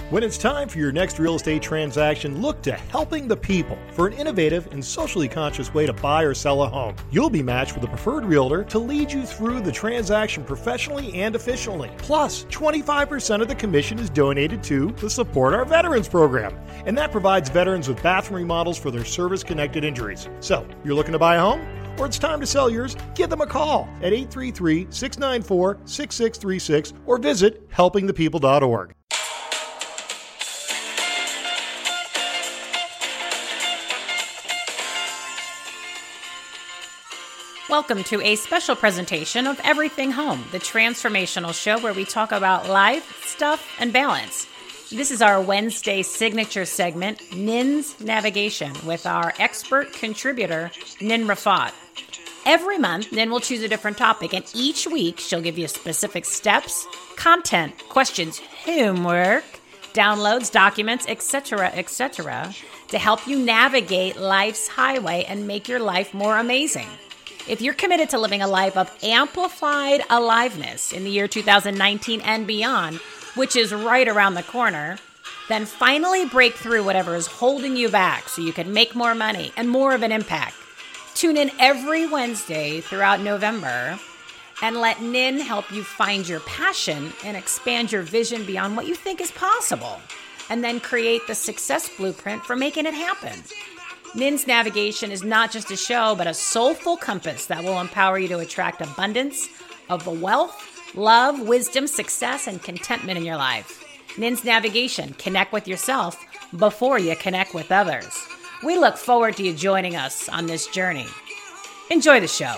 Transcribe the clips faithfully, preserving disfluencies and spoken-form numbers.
When it's time for your next real estate transaction, look to Helping the People for an innovative and socially conscious way to buy or sell a home. You'll be matched with a preferred realtor to lead you through the transaction professionally and efficiently. Plus, twenty-five percent of the commission is donated to the Support Our Veterans program, and that provides veterans with bathroom remodels for their service-connected injuries. So, you're looking to buy a home? Or it's time to sell yours? Give them a call at eight three three, six nine four, six six three six or visit helping the people dot org. Welcome to a special presentation of Everything Home, the transformational show where we talk about life, stuff, and balance. This is our Wednesday signature segment, Nin's Navigation, with our expert contributor, Nin Rafat. Every month, Nin will choose a different topic, and each week she'll give you specific steps, content, questions, homework, downloads, documents, et cetera, et cetera, to help you navigate life's highway and make your life more amazing. If you're committed to living a life of amplified aliveness in the year two thousand nineteen and beyond, which is right around the corner, then finally break through whatever is holding you back so you can make more money and more of an impact. Tune in every Wednesday throughout November and let Nin help you find your passion and expand your vision beyond what you think is possible, and then create the success blueprint for making it happen. Nin's Navigation is not just a show, but a soulful compass that will empower you to attract abundance of the wealth, love, wisdom, success, and contentment in your life. Nin's Navigation, connect with yourself before you connect with others. We look forward to you joining us on this journey. Enjoy the show.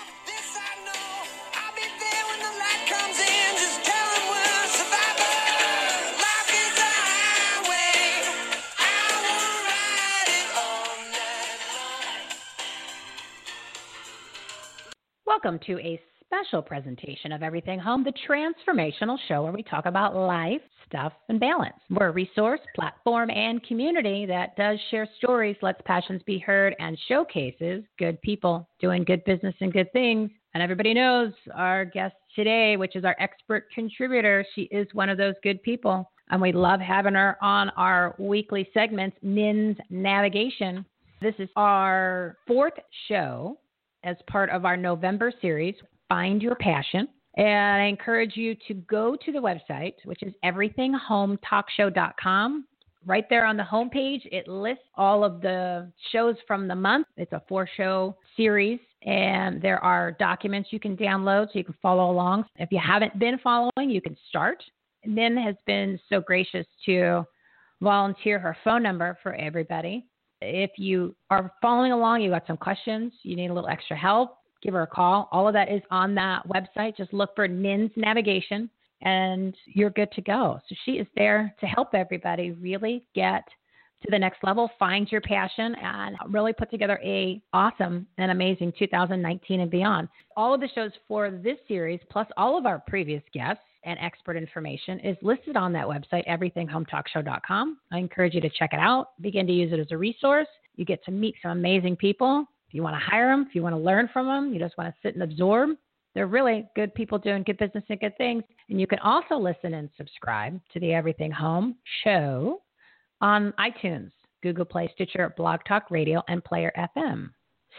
Welcome to a special presentation of Everything Home, the transformational show where we talk about life, stuff, and balance. We're a resource, platform, and community that does share stories, lets passions be heard, and showcases good people doing good business and good things. And everybody knows our guest today, which is our expert contributor. She is one of those good people, and we love having her on our weekly segments, Nin's Navigation. This is our fourth show as part of our November series, Find Your Passion. And I encourage you to go to the website, which is everything home talk show dot com. Right there on the homepage, it lists all of the shows from the month. It's a four-show series, and there are documents you can download so you can follow along. If you haven't been following, you can start. Nin has been so gracious to volunteer her phone number for everybody. If you are following along, you got some questions, you need a little extra help, give her a call. All of that is on that website. Just look for Nin's Navigation and you're good to go. So she is there to help everybody really get to the next level, find your passion, and really put together a awesome and amazing two thousand nineteen and beyond. All of the shows for this series, plus all of our previous guests and expert information, is listed on that website, everything home talk show dot com. I encourage you to check it out. Begin to use it as a resource. You get to meet some amazing people. If you want to hire them, if you want to learn from them, you just want to sit and absorb. They're really good people doing good business and good things. And you can also listen and subscribe to the Everything Home show on iTunes, Google Play, Stitcher, Blog Talk Radio, and Player F M.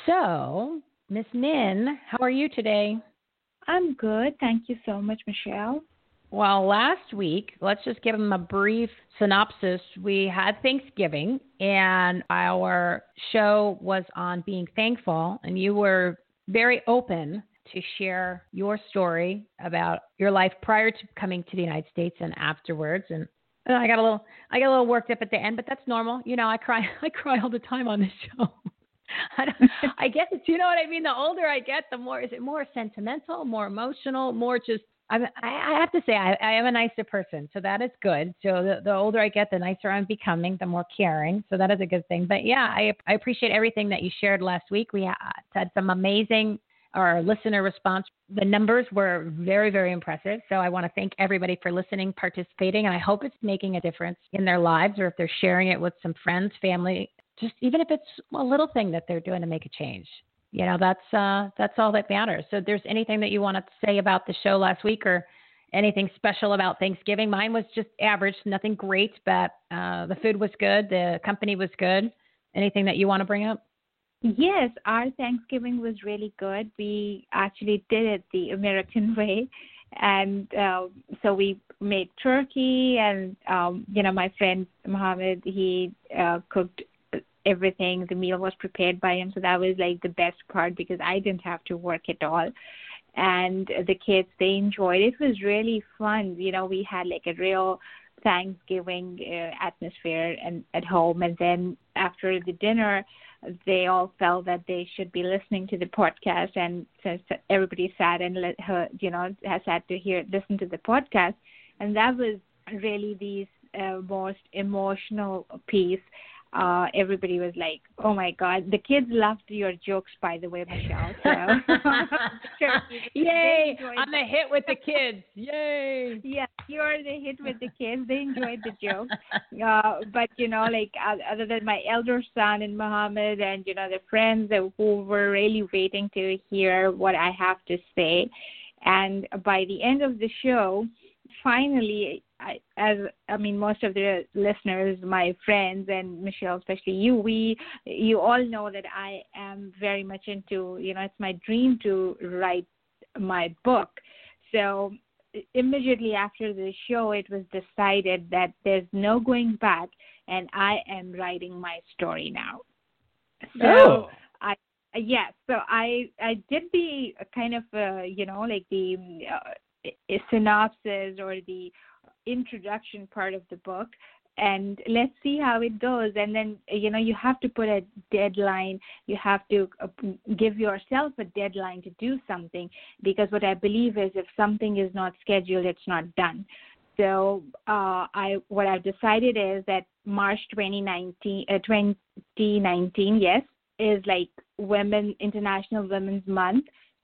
So, Miss Nin, how are you today? I'm good. Thank you so much, Michelle. Well, last week, let's just give them a brief synopsis. We had Thanksgiving, and our show was on being thankful, and you were very open to share your story about your life prior to coming to the United States and afterwards. And I got a little, I got a little worked up at the end, but that's normal. You know, I cry, I cry all the time on this show. I, don't, I guess it's, you know what I mean? The older I get, the more, is it more sentimental, more emotional, more just, I'm, I have to say, I, I am a nicer person, so that is good. So the, the older I get, the nicer I'm becoming, the more caring. So that is a good thing. But yeah, I, I appreciate everything that you shared last week. We had, had some amazing our listener response. The numbers were very, very impressive. So I want to thank everybody for listening, participating, and I hope it's making a difference in their lives, or if they're sharing it with some friends, family, just even if it's a little thing that they're doing to make a change. You know, that's uh, that's all that matters. So if there's anything that you want to say about the show last week or anything special about Thanksgiving. Mine was just average, nothing great, but uh, the food was good. The company was good. Anything that you want to bring up? Yes, our Thanksgiving was really good. We actually did it the American way. And uh, so we made turkey, and, um, you know, my friend Mohammed, he uh, cooked everything. The meal was prepared by him. So that was like the best part because I didn't have to work at all. And the kids, they enjoyed it. It was really fun. You know, we had like a real Thanksgiving uh, atmosphere and at home. And then after the dinner, they all felt that they should be listening to the podcast, and since everybody sat and let her, you know, has had to hear, listen to the podcast, and that was really the uh, most emotional piece. Uh, everybody was like, "Oh my God!" The kids loved your jokes, by the way, Michelle. So, sure, yay! I'm the hit with the kids. Yay! Yeah, you're the hit with the kids. They enjoyed the jokes. Uh, but you know, like uh, other than my elder son and Muhammad, and you know the friends that, who were really waiting to hear what I have to say, and by the end of the show, finally, I, as I mean, most of the listeners, my friends, and Michelle, especially you, we, you all know that I am very much into, you know, it's my dream to write my book. So immediately after the show, it was decided that there's no going back, and I am writing my story now. So oh. I. Yes, so I I did the kind of uh, you know like the uh, synopsis or the introduction part of the book, and let's see how it goes. And then, you know, you have to put a deadline. You have to uh, give yourself a deadline to do something, because what I believe is if something is not scheduled, it's not done. So uh, I what I've decided is that March twenty nineteen, uh, twenty nineteen, yes, is like Women International Women's Month.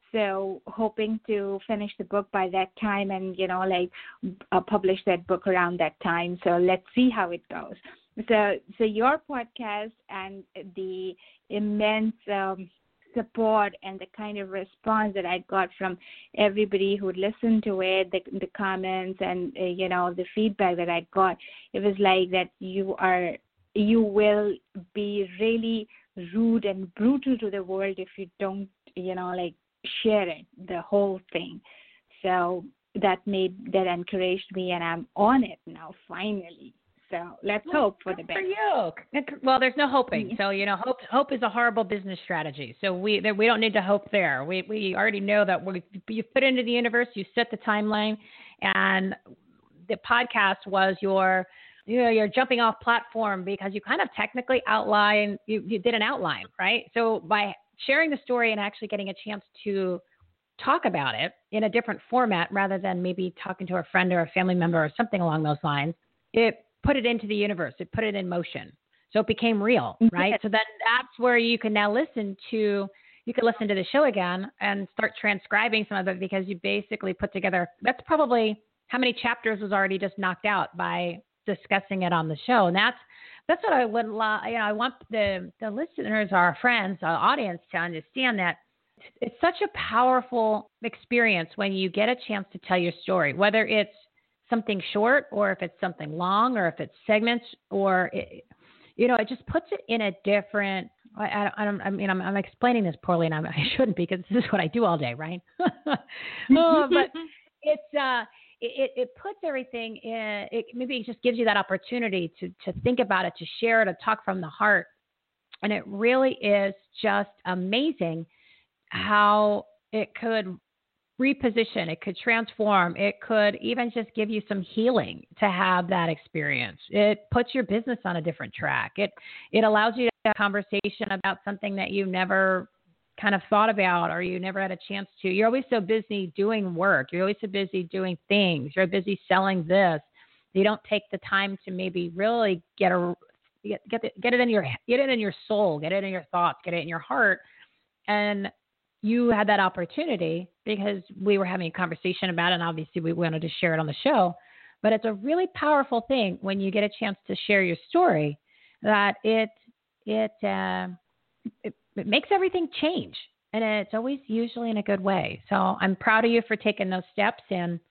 So hoping to finish the book by that time, and, you know, like uh, publish that book around that time. So let's see how it goes. So, so your podcast and the immense um, support and the kind of response that I got from everybody who listened to it, the, the comments and, uh, you know, the feedback that I got, it was like that you are, you will be really rude and brutal to the world if you don't, you know, like, share it, the whole thing. So that made, that encouraged me, and I'm on it now, finally. So let's well, hope for the best. For you. Well, there's no hoping. Yeah. So, you know, hope hope is a horrible business strategy. So we we don't need to hope there. We we already know that we you put into the universe, you set the timeline, and the podcast was your you know, your jumping off platform, because you kind of technically outline, you, you did an outline, right? So by sharing the story and actually getting a chance to talk about it in a different format, rather than maybe talking to a friend or a family member or something along those lines, it put it into the universe. It put it in motion. So it became real, right? Yes. So then that's where you can now listen to, you can listen to the show again and start transcribing some of it, because you basically put together, that's probably how many chapters was already just knocked out by discussing it on the show. And that's, That's what I would, you know, I want the, the listeners, our friends, our audience to understand that it's such a powerful experience when you get a chance to tell your story, whether it's something short or if it's something long or if it's segments, or, it, you know, it just puts it in a different, I, I, I mean, I'm, I'm explaining this poorly, and I'm, I shouldn't, because this is what I do all day, right? oh, but it's, uh, It, it puts everything in, it maybe it just gives you that opportunity to, to think about it, to share it, to talk from the heart. And it really is just amazing how it could reposition, it could transform, it could even just give you some healing to have that experience. It puts your business on a different track. It, it allows you to have a conversation about something that you never kind of thought about, or you never had a chance to. You're always so busy doing work. You're always so busy doing things. You're busy selling this. You don't take the time to maybe really get a get get, the, get it in your get it in your soul, get it in your thoughts, get it in your heart. And you had that opportunity because we were having a conversation about it, and obviously we wanted to share it on the show. But it's a really powerful thing when you get a chance to share your story, that it it uh, it It makes everything change, and it's always usually in a good way. So I'm proud of you for taking those steps, and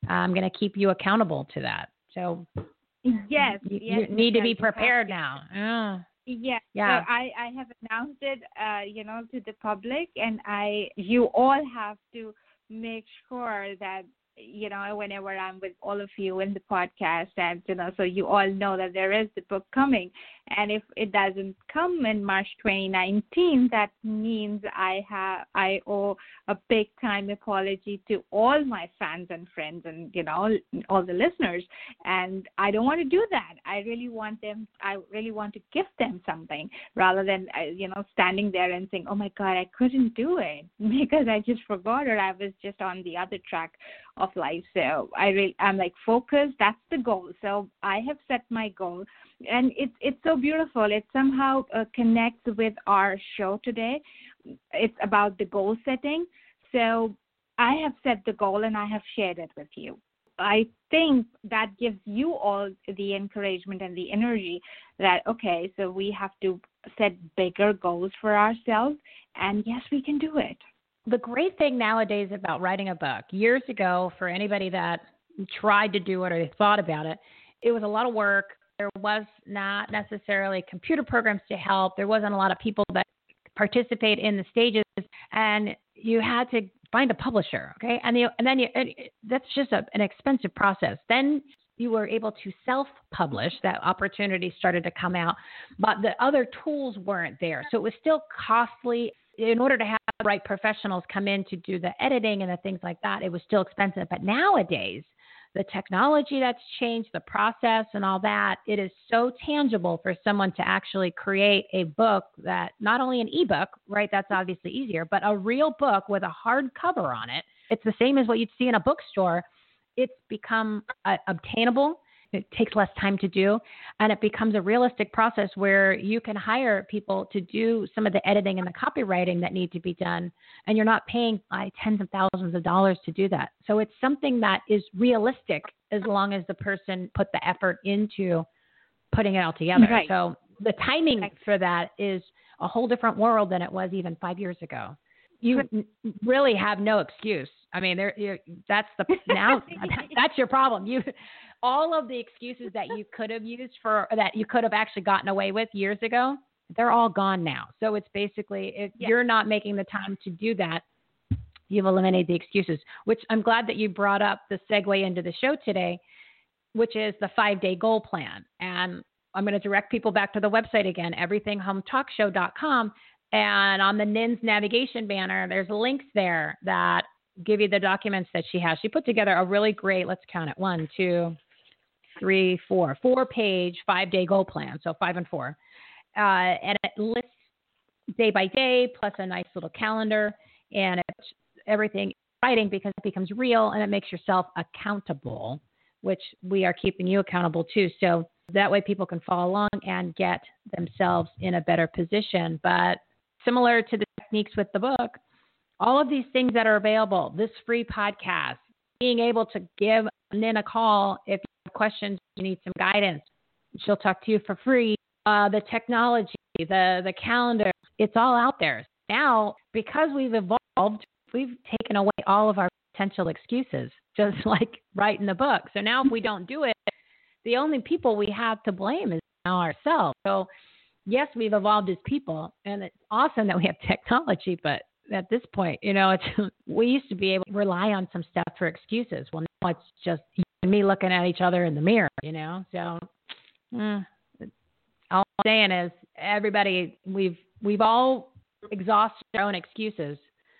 I'm going to keep you accountable to that. So yes, you, yes, you need to be Michelle, you prepared have now. Yeah. Yeah, Yeah. so I, I have announced it, uh, you know, to the public, and I, you all have to make sure that, you know, whenever I'm with all of you in the podcast, and, you know, so you all know that there is the book coming. And if it doesn't come in March twenty nineteen, that means I have, I owe a big time apology to all my fans and friends and, you know, all the listeners. And I don't want to do that. I really want them, I really want to gift them something rather than, uh, you know, standing there and saying, oh my God, I couldn't do it because I just forgot or I was just on the other track of life. So I really, I'm like focused. That's the goal. So I have set my goal, and it's it's so beautiful. It somehow uh, connects with our show today. It's about the goal setting. So I have set the goal and I have shared it with you. I think that gives you all the encouragement and the energy that, okay, so we have to set bigger goals for ourselves, and yes, we can do it. The great thing nowadays about writing a book, years ago, for anybody that tried to do it or they thought about it, it was a lot of work. There was not necessarily computer programs to help. There wasn't a lot of people that participate in the stages, and you had to find a publisher, okay? And, the, and then you, and that's just a, an expensive process. Then you were able to self-publish. That opportunity started to come out, but the other tools weren't there. So it was still costly. In order to have the right professionals come in to do the editing and the things like that, it was still expensive. But nowadays, the technology that's changed, the process and all that, it is so tangible for someone to actually create a book that not only an ebook, right, that's obviously easier, but a real book with a hard cover on it. It's the same as what you'd see in a bookstore. It's become uh, obtainable. It takes less time to do, and it becomes a realistic process where you can hire people to do some of the editing and the copywriting that need to be done, and you're not paying like, tens of thousands of dollars to do that. So it's something that is realistic as long as the person put the effort into putting it all together. Right. So the timing for that is a whole different world than it was even five years ago. You really have no excuse. I mean, there. That's the now. That's your problem. You, all of the excuses that you could have used for that you could have actually gotten away with years ago, they're all gone now. So it's basically if yeah. you're not making the time to do that, you've eliminated the excuses. Which I'm glad that you brought up the segue into the show today, which is the five-day goal plan. And I'm going to direct people back to the website again, everything home talk show dot com. And on the N I N's navigation banner, there's links there that give you the documents that she has. She put together a really great, let's count it, one, two, three, four, four-page, five-day goal plan, so five and four. Uh, and it lists day by day plus a nice little calendar, and it's everything in writing because it becomes real, and it makes yourself accountable, which we are keeping you accountable too. So that way people can follow along and get themselves in a better position. But similar to the techniques with the book, all of these things that are available, this free podcast, being able to give N I N a call if you have questions, you need some guidance, she'll talk to you for free. Uh, the technology, the, the calendar, it's all out there. Now, because we've evolved, we've taken away all of our potential excuses, just like writing the book. So now if we don't do it, the only people we have to blame is now ourselves. So yes, we've evolved as people, and it's awesome that we have technology, but at this point, you know, it's we used to be able to rely on some stuff for excuses. Well, now it's just you and me looking at each other in the mirror, you know. So mm, all I'm saying is, everybody, we've we've all exhausted our own excuses.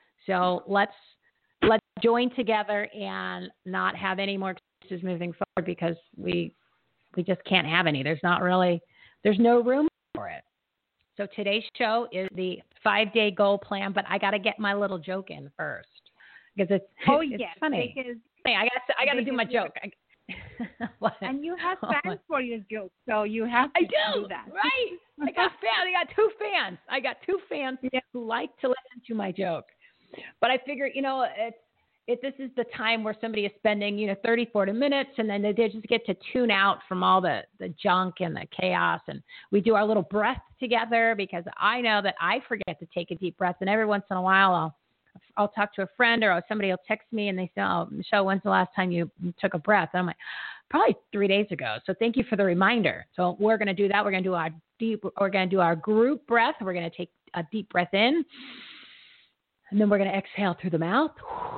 So let's let's join together and not have any more excuses moving forward, because we we just can't have any. There's not really there's no room for it. So today's show is the five-day goal plan, but I got to get my little joke in first, because it's, oh, it's yes, funny. Because, hey, I got I got to do my joke. And you have fans for your joke, so you have to I do, do that. Right. I got fans. I got two fans. I got two fans yeah. who like to listen to my joke. But I figure, you know, it's If this is the time where somebody is spending, you know, thirty, forty minutes, and then they just get to tune out from all the, the junk and the chaos. And we do our little breath together, because I know that I forget to take a deep breath. And every once in a while, I'll, I'll talk to a friend or somebody will text me and they say, oh, Michelle, when's the last time you took a breath? And I'm like, probably three days ago. So thank you for the reminder. So we're going to do that. We're going to do our deep, we're going to do our group breath. We're going to take a deep breath in and then we're going to exhale through the mouth.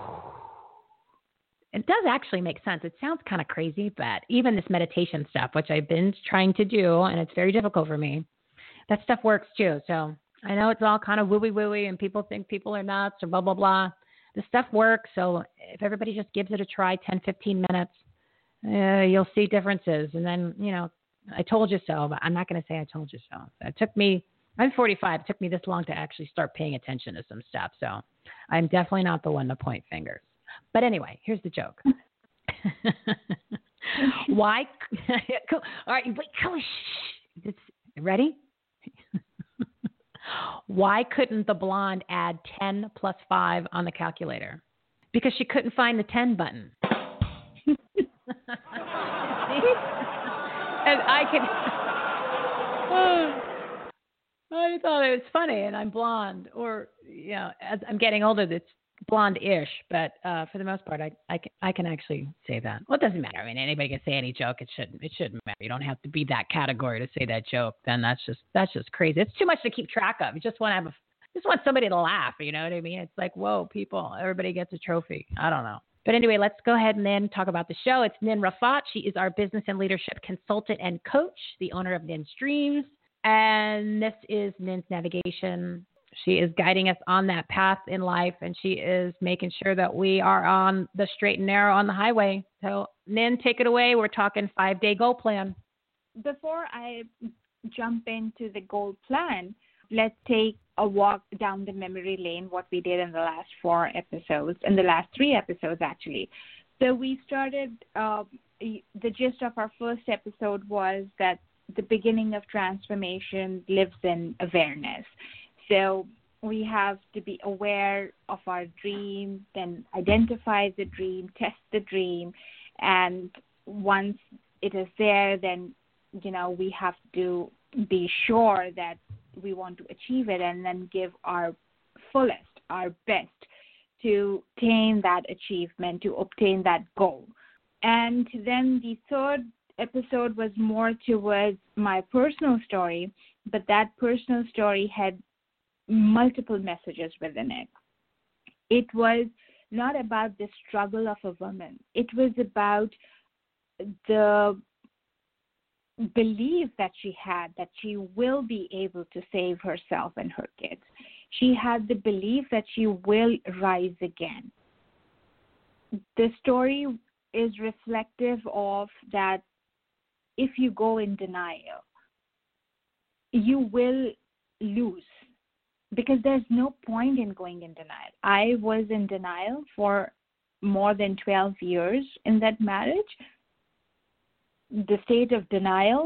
It does actually make sense. It sounds kind of crazy, but even this meditation stuff, which I've been trying to do, and it's very difficult for me, that stuff works too. So I know it's all kind of wooey-wooey and people think people are nuts or blah, blah, blah. The stuff works. So if everybody just gives it a try, ten, fifteen minutes, uh, you'll see differences. And then, you know, I told you so, but I'm not going to say I told you so. It took me, I'm forty-five. It took me this long to actually start paying attention to some stuff. So I'm definitely not the one to point fingers. But anyway, here's the joke. Why? All right, wait, shh. Ready? Why couldn't the blonde add ten plus five on the calculator? Because she couldn't find the ten button. And I can. Oh, I thought it was funny, and I'm blonde, or you know, as I'm getting older, it's blonde-ish. But uh, for the most part, I, I can I can actually say that. Well, it doesn't matter. I mean, anybody can say any joke. It shouldn't it shouldn't matter. You don't have to be that category to say that joke. Then that's just that's just crazy. It's too much to keep track of. You just want to have a just want somebody to laugh. You know what I mean? It's like, whoa, people, everybody gets a trophy. I don't know. But anyway, let's go ahead and then talk about the show. It's Nin Rafat. She is our business and leadership consultant and coach, the owner of Nin's Dreams. And this is Nin's Navigation. She is guiding us on that path in life, and she is making sure that we are on the straight and narrow on the highway. So, Nin, take it away. We're talking five-day goal plan. Before I jump into the goal plan, let's take a walk down the memory lane, what we did in the last four episodes, in the last three episodes, actually. So we started, uh, the gist of our first episode was that the beginning of transformation lives in awareness. So we have to be aware of our dream, then identify the dream, test the dream, and once it is there, then, you know, we have to be sure that we want to achieve it and then give our fullest, our best to attain that achievement, to obtain that goal. And then the third episode was more towards my personal story, but that personal story had multiple messages within it. It was not about the struggle of a woman. It was about the belief that she had that she will be able to save herself and her kids. She had the belief that she will rise again. The story is reflective of that if you go in denial, you will lose. Because there's no point in going in denial. I was in denial for more than twelve years in that marriage. The state of denial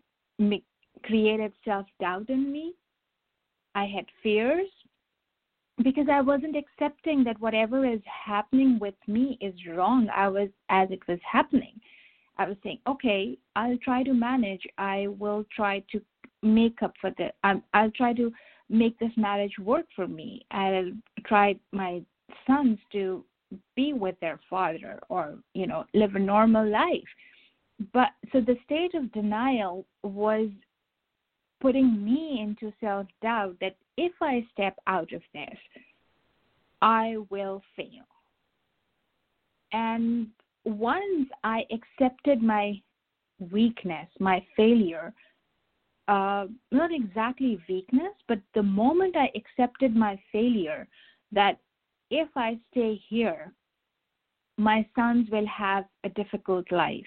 created self-doubt in me. I had fears because I wasn't accepting that whatever is happening with me is wrong. I was, as it was happening, I was saying, okay, I'll try to manage. I will try to make up for the, I'm, I'll try to make this marriage work for me. I'll try my sons to be with their father or, you know, live a normal life. But so the state of denial was putting me into self-doubt that if I step out of this, I will fail. And once I accepted my weakness, my failure, Uh, not exactly weakness, but the moment I accepted my failure, that if I stay here, my sons will have a difficult life.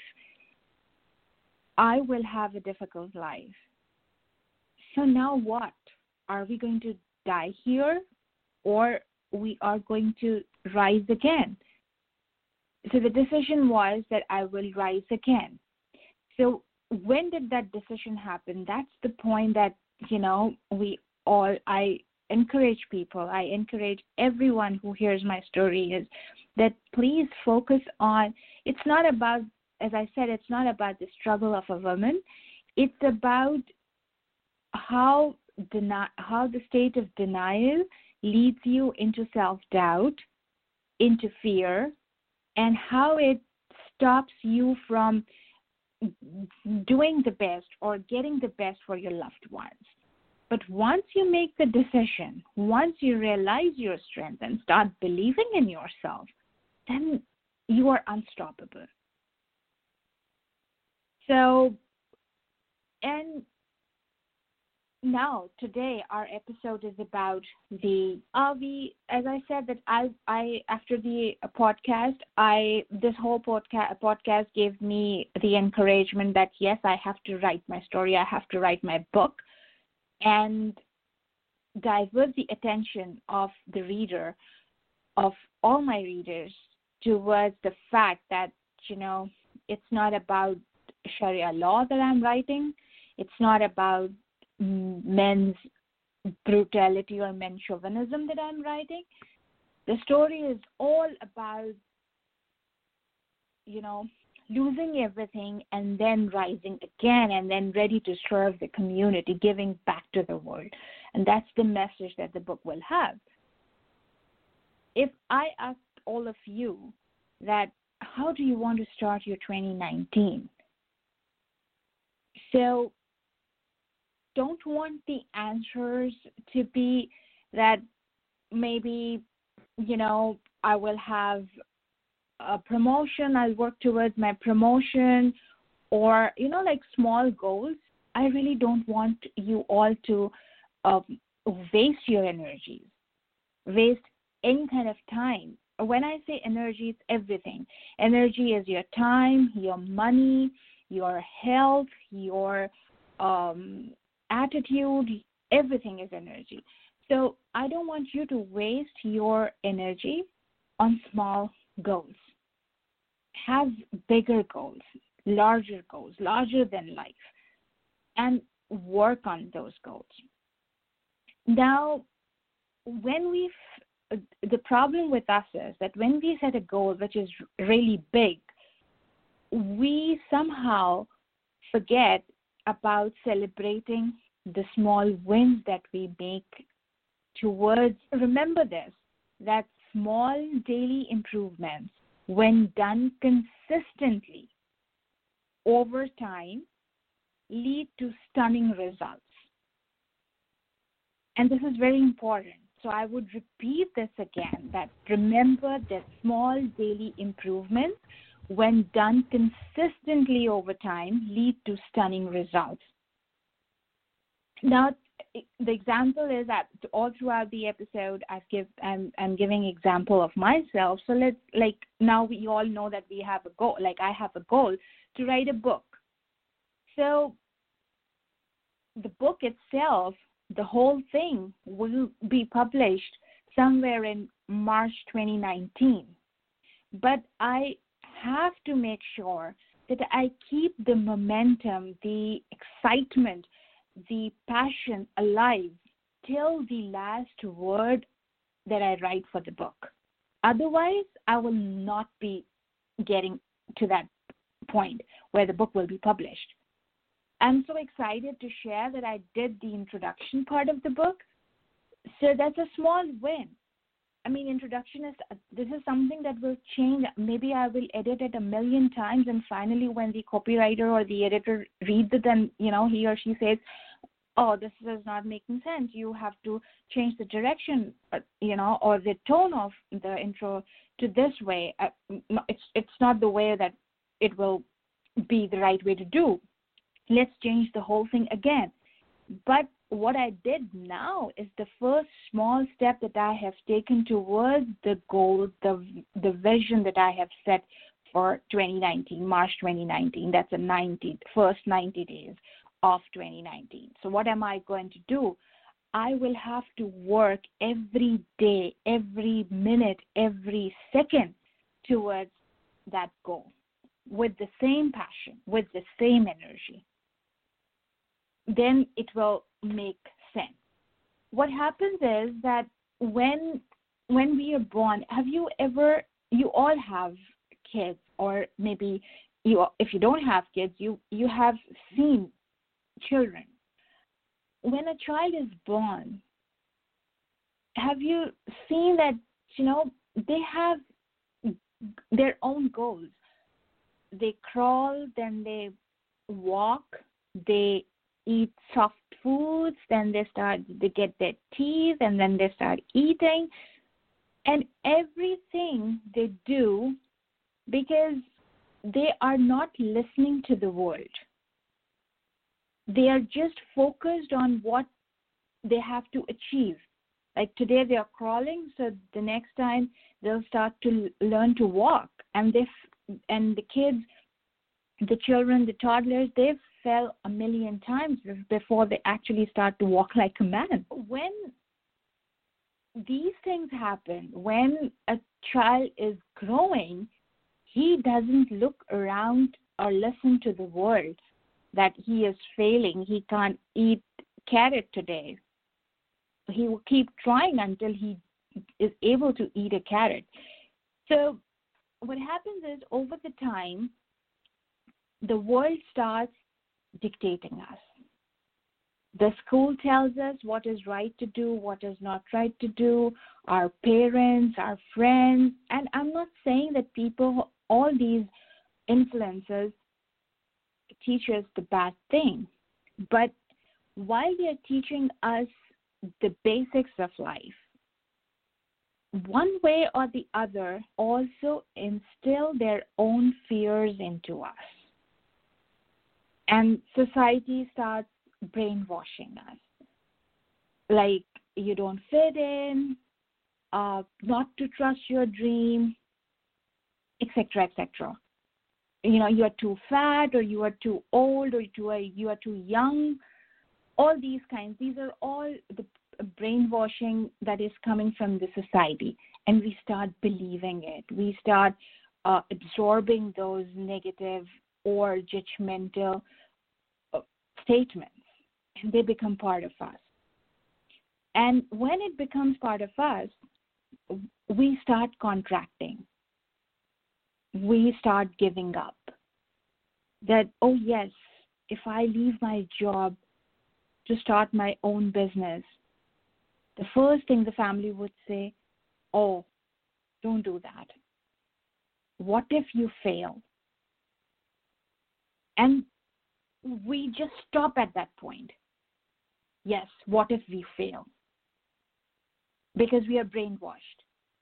I will have a difficult life. So now what? Are we going to die here, or we are going to rise again? So the decision was that I will rise again. So when did that decision happen? That's the point that, you know, we all, I encourage people, I encourage everyone who hears my story is that please focus on, it's not about, as I said, it's not about the struggle of a woman. It's about how deni- how the state of denial leads you into self-doubt, into fear, and how it stops you from doing the best or getting the best for your loved ones. But once you make the decision, once you realize your strength and start believing in yourself, then you are unstoppable. So, and now today our episode is about the uh, we as I said that I I after the podcast I this whole podcast podcast gave me the encouragement that yes, I have to write my story, I have to write my book and divert the attention of the reader, of all my readers, towards the fact that, you know, it's not about Sharia law that I'm writing, it's not about men's brutality or men's chauvinism that I'm writing. The story is all about, you know, losing everything and then rising again and then ready to serve the community, giving back to the world. And that's the message that the book will have. If I asked all of you that, how do you want to start your twenty nineteen? So, don't want the answers to be that maybe, you know, I will have a promotion, I'll work towards my promotion, or, you know, like small goals. I really don't want you all to uh, waste your energies, waste any kind of time. When I say energy, it's everything. Energy is your time, your money, your health, your um, attitude, everything is energy. So I don't want you to waste your energy on small goals. Have bigger goals, larger goals, larger than life, and work on those goals. Now, when we, the problem with us is that when we set a goal which is really big, we somehow forget about celebrating the small wins that we make towards, remember this, that small daily improvements, when done consistently over time, lead to stunning results. And this is very important. So I would repeat this again, that remember that small daily improvements, when done consistently over time, lead to stunning results. Now, the example is that all throughout the episode, I've give, I'm, I'm giving example of myself. So let's, like, now we all know that we have a goal, like I have a goal to write a book. So the book itself, the whole thing will be published somewhere in March twenty nineteen. But I have to make sure that I keep the momentum, the excitement, the passion alive till the last word that I write for the book. Otherwise, I will not be getting to that point where the book will be published. I'm so excited to share that I did the introduction part of the book. So that's a small win. I mean, introduction is, this is something that will change. Maybe I will edit it a million times, and finally when the copywriter or the editor reads it, and, you know, he or she says, oh, this is not making sense. You have to change the direction, you know, or the tone of the intro to this way. It's, it's not the way that it will be the right way to do. Let's change the whole thing again. But what I did now is the first small step that I have taken towards the goal, the the vision that I have set for twenty nineteen, March twenty nineteen. That's the ninety, first ninety days of twenty nineteen. So what am I going to do? I will have to work every day, every minute, every second towards that goal with the same passion, with the same energy. Then it will make sense. What happens is that when when we are born, have you ever, you all have kids, or maybe you, if you don't have kids, you, you have seen children. When a child is born, have you seen that, you know, they have their own goals? They crawl, then they walk, they eat soft foods, then they start, they get their teeth, and then they start eating. And everything they do, because they are not listening to the world. They are just focused on what they have to achieve. Like today they are crawling, so the next time they'll start to learn to walk. And they and the kids, the children, the toddlers, they fell a million times before they actually start to walk like a man. When these things happen, when a child is growing, he doesn't look around or listen to the world that he is failing. He can't eat carrot today. He will keep trying until he is able to eat a carrot. So what happens is, over the time, the world starts dictating us. The school tells us what is right to do, what is not right to do, our parents, our friends. And I'm not saying that people, all these influences, teach us the bad thing. But while they are teaching us the basics of life, one way or the other also instill their own fears into us. And society starts brainwashing us. Like, you don't fit in, uh, not to trust your dream, et cetera, et cetera. You know, you are too fat, or you are too old, or you are, you are too young. All these kinds, these are all the brainwashing that is coming from the society. And we start believing it. We start uh, absorbing those negative or judgmental uh, statements. And they become part of us. And when it becomes part of us, we start contracting. We start giving up. That, oh yes, if I leave my job to start my own business, the first thing the family would say, oh, don't do that. What if you fail? And we just stop at that point. Yes, what if we fail? Because we are brainwashed.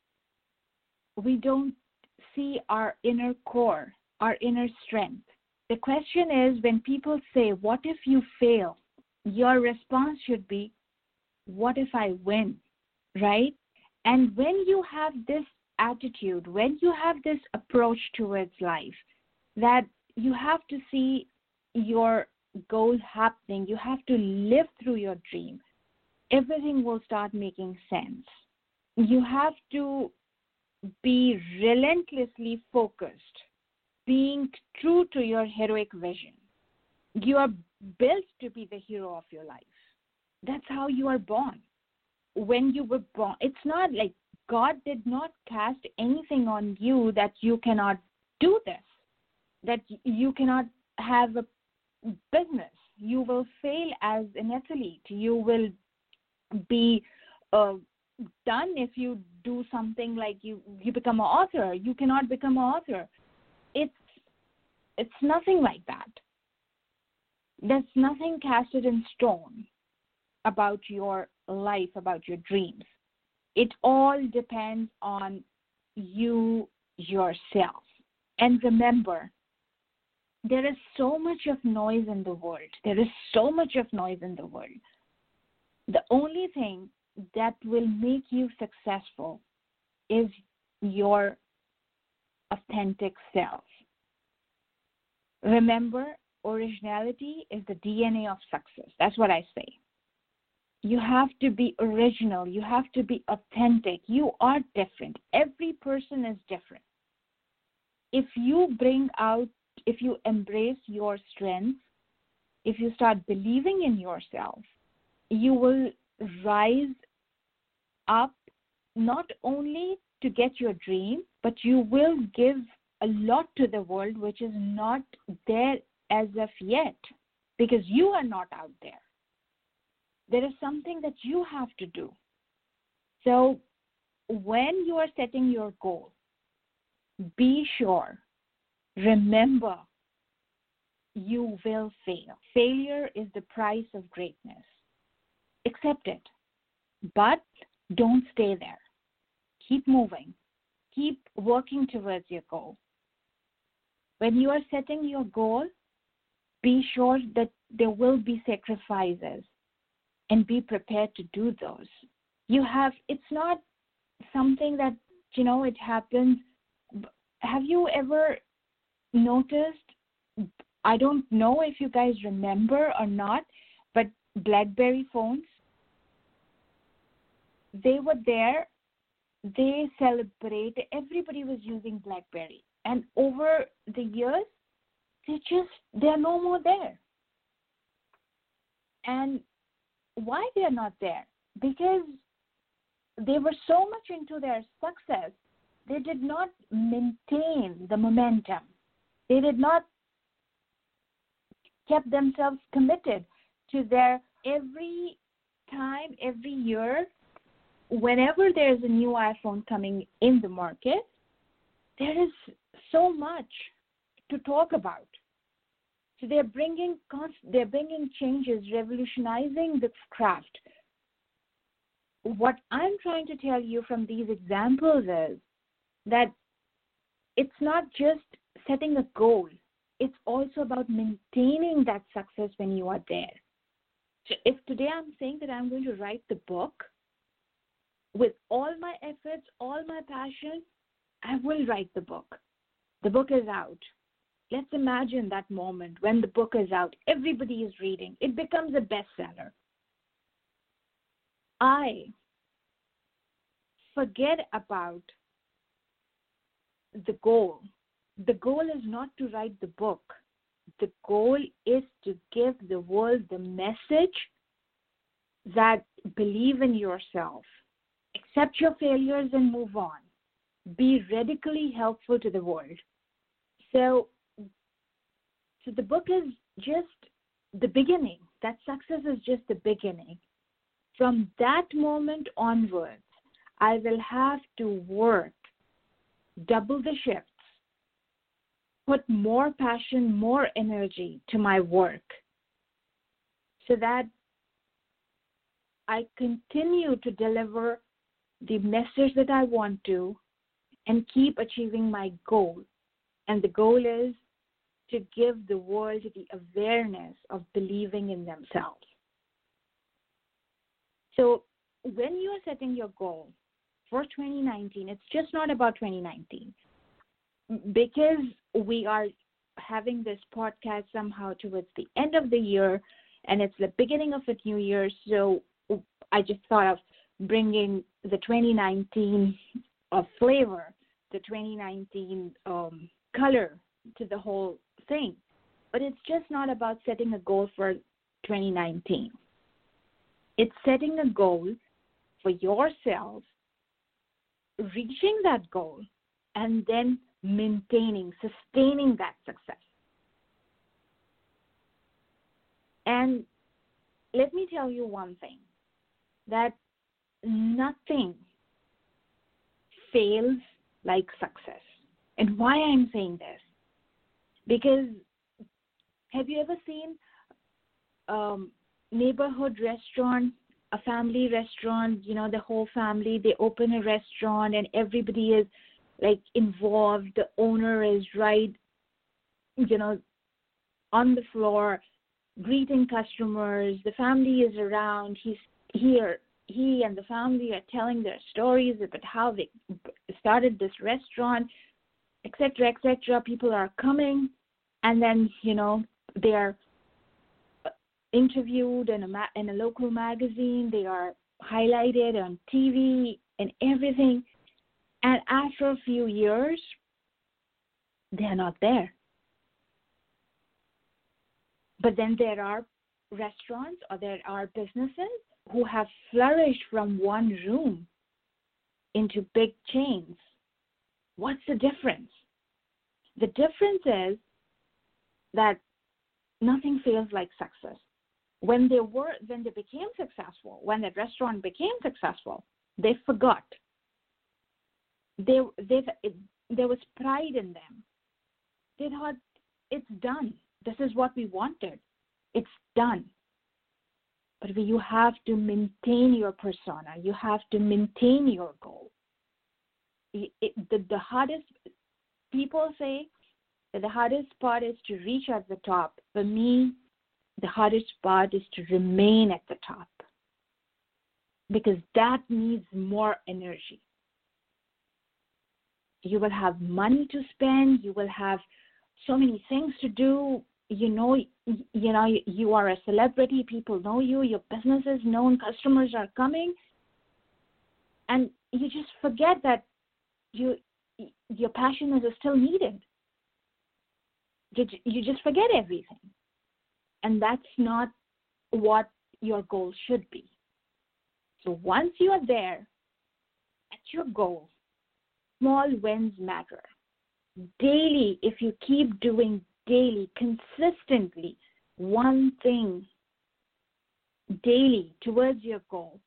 We don't see our inner core, our inner strength. The question is, when people say, what if you fail? Your response should be, what if I win? Right? And when you have this attitude, when you have this approach towards life, that you have to see your goal happening, you have to live through your dream, everything will start making sense. You have to be relentlessly focused, being true to your heroic vision. You are built to be the hero of your life. That's how you are born. When you were born, it's not like God did not cast anything on you that you cannot do this, that you cannot have a business. You will fail as an athlete. You will be uh, done if you do something like you, you become an author. You cannot become an author. It's, it's nothing like that. There's nothing casted in stone about your life, about your dreams. It all depends on you yourself. And remember, there is so much of noise in the world. There is so much of noise in the world. The only thing that will make you successful is your authentic self. Remember, originality is the D N A of success. That's what I say. You have to be original. You have to be authentic. You are different. Every person is different. If you bring out, if you embrace your strengths, if you start believing in yourself, you will rise up not only to get your dream, but you will give a lot to the world which is not there as of yet, because you are not out there. There is something that you have to do. So when you are setting your goal, be sure, remember, you will fail. Failure is the price of greatness. Accept it, but don't stay there. Keep moving. Keep working towards your goal. When you are setting your goal, be sure that there will be sacrifices and be prepared to do those. You have, it's not something that, you know, it happens. Have you ever noticed, I don't know if you guys remember or not, but BlackBerry phones, they were there, they celebrated, everybody was using BlackBerry. And over the years, they just, they're no more there. And why they're not there? Because they were so much into their success, they did not maintain the momentum. They did not keep themselves committed to their every time, every year, whenever there's a new iPhone coming in the market, there is so much to talk about. So they're bringing they're bringing changes, revolutionizing the craft. What I'm trying to tell you from these examples is that it's not just setting a goal. It's also about maintaining that success when you are there. So if today I'm saying that I'm going to write the book with all my efforts, all my passion, I will write the book. The book is out. Let's imagine that moment when the book is out. Everybody is reading. It becomes a bestseller. I forget about the goal. The goal is not to write the book. The goal is to give the world the message that believe in yourself, accept your failures and move on. Be radically helpful to the world. So, so the book is just the beginning. That success is just the beginning. From that moment onwards, I will have to work, double the shifts, put more passion, more energy to my work so that I continue to deliver the message that I want to and keep achieving my goal. And the goal is to give the world the awareness of believing in themselves. So when you are setting your goal for twenty nineteen, it's just not about twenty nineteen. Because we are having this podcast somehow towards the end of the year, and it's the beginning of a new year, so I just thought of bringing the twenty nineteen uh, flavor, the twenty nineteen um, color to the whole thing. But it's just not about setting a goal for twenty nineteen. It's setting a goal for yourself, reaching that goal, and then maintaining, sustaining that success. And let me tell you one thing, that nothing fails like success. And why I'm saying this? Because have you ever seen um, neighborhood restaurant, a family restaurant, you know, the whole family, they open a restaurant and everybody is like involved, the owner is right, you know, on the floor, greeting customers, the family is around, he's here, he and the family are telling their stories about how they started this restaurant, et cetera, et cetera. People are coming, and then, you know, they are interviewed in a, ma- in a local magazine, they are highlighted on T V and everything. And after a few years, they're not there. But then there are restaurants or there are businesses who have flourished from one room into big chains. What's the difference? The difference is that nothing feels like success. When they were, when they became successful, when that restaurant became successful, They forgot. They, they, there was pride in them. They thought, it's done. This is what we wanted. It's done. But you have to maintain your persona. You have to maintain your goal. It, it, the, the hardest, people say that the hardest part is to reach at the top. For me, the hardest part is to remain at the top, because that needs more energy. You will have money to spend. You will have so many things to do. You know, you know, you are a celebrity. People know you. Your business is known. Customers are coming, and you just forget that you your passion is still needed. You you just forget everything, and that's not what your goal should be. So once you are there at your goal, small wins matter. Daily, if you keep doing daily, consistently, one thing daily towards your goal,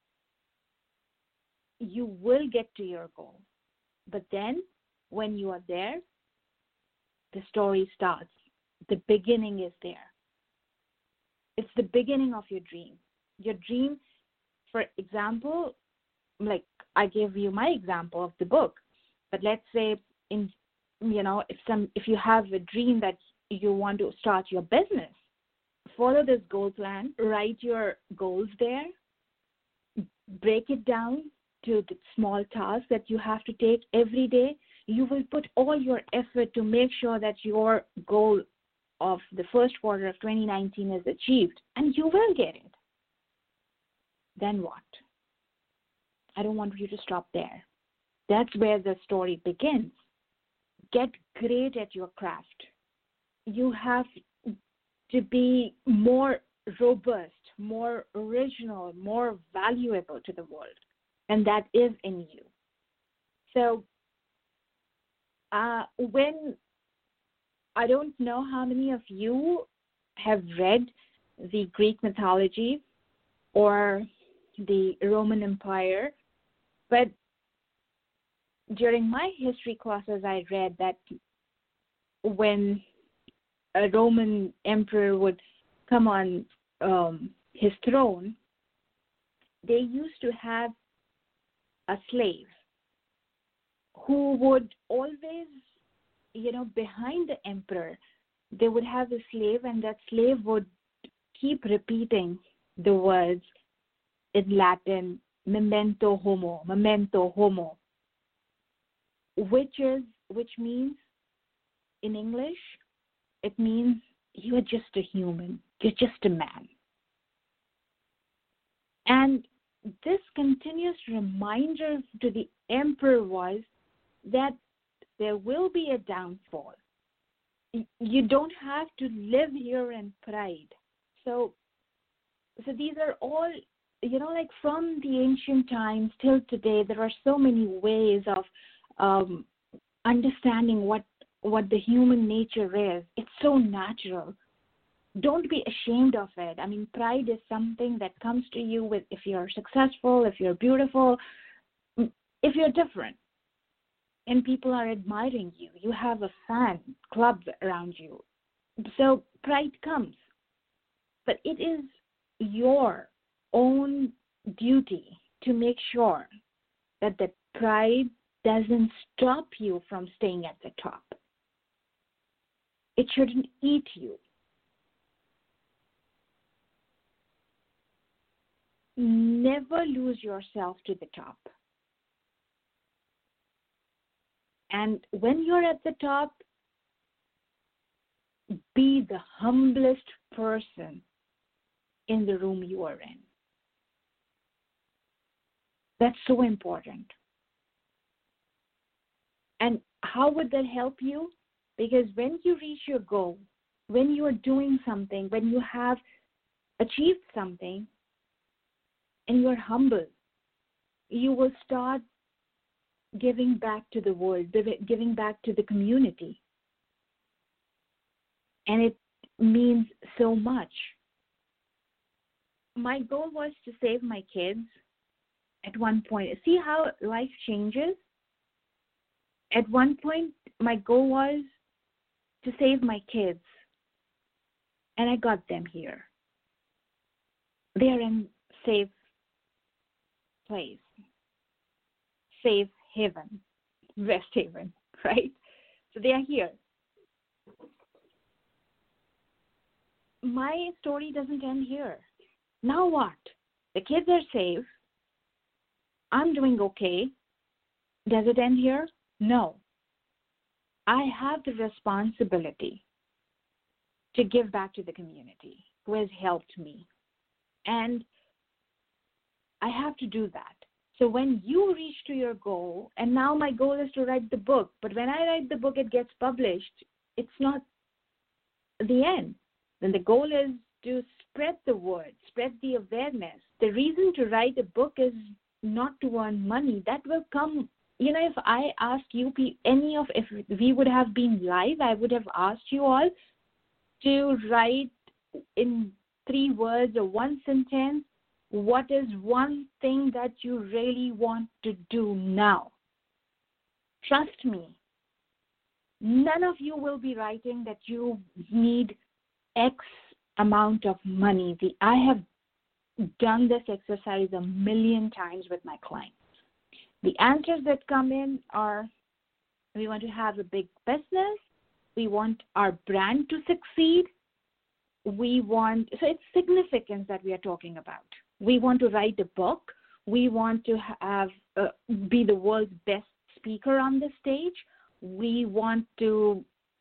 you will get to your goal. But then, when you are there, the story starts. The beginning is there. It's the beginning of your dream. Your dream, for example, like I gave you my example of the book, but let's say in, you know, if some, if you have a dream that you want to start your business, follow this goal plan, write your goals there, break it down to the small tasks that you have to take every day. You will put all your effort to make sure that your goal of the first quarter of twenty nineteen is achieved, and you will get it. Then what? I don't want you to stop there. That's where the story begins. Get great at your craft. You have to be more robust, more original, more valuable to the world, and that is in you. So uh, when I don't know how many of you have read the Greek mythology or the Roman Empire, but during my history classes, I read that when a Roman emperor would come on um, his throne, they used to have a slave who would always, you know, behind the emperor, they would have a slave, and that slave would keep repeating the words in Latin, memento homo, memento homo, which is, which means in English, it means you are just a human, you're just a man. And this continuous reminder to the emperor was that there will be a downfall. You don't have to live here in pride. So, so these are all, you know, like from the ancient times till today, there are so many ways of um, understanding what what the human nature is. It's so natural. Don't be ashamed of it. I mean, pride is something that comes to you with if you're successful, if you're beautiful, if you're different, and people are admiring you. You have a fan club around you. So pride comes. But it is your own duty to make sure that the pride doesn't stop you from staying at the top. It shouldn't eat you. Never lose yourself to the top. And when you're at the top, be the humblest person in the room you are in. That's so important. And how would that help you? Because when you reach your goal, when you are doing something, when you have achieved something, and you're humble, you will start giving back to the world, giving back to the community. And it means so much. My goal was to save my kids, at one point. See how life changes? At one point, my goal was to save my kids, and I got them here. They're in safe place, safe haven, rest haven, right? So they are here. My story doesn't end here. Now what? The kids are safe. I'm doing okay. Does it end here? No. I have the responsibility to give back to the community who has helped me. And I have to do that. So when you reach to your goal, and now my goal is to write the book, but when I write the book, it gets published, it's not the end. Then the goal is to spread the word, spread the awareness. The reason to write a book is not to earn money. That will come. You know, if I ask you, any of, if we would have been live, I would have asked you all to write in three words or one sentence, what is one thing that you really want to do now? Trust me, none of you will be writing that you need X amount of money. The, I have done this exercise a million times with my clients. The answers that come in are, we want to have a big business. We want our brand to succeed. We want, so it's significance that we are talking about. We want to write a book. We want to have uh, be the world's best speaker on the stage. We want to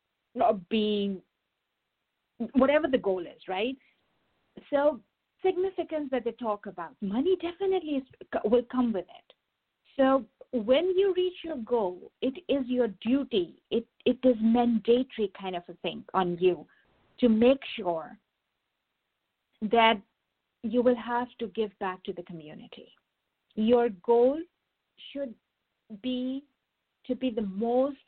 be whatever the goal is, right? So significance that they talk about. Money definitely is, will come with it. So when you reach your goal, it is your duty. It it is mandatory kind of a thing on you to make sure that you will have to give back to the community. Your goal should be to be the most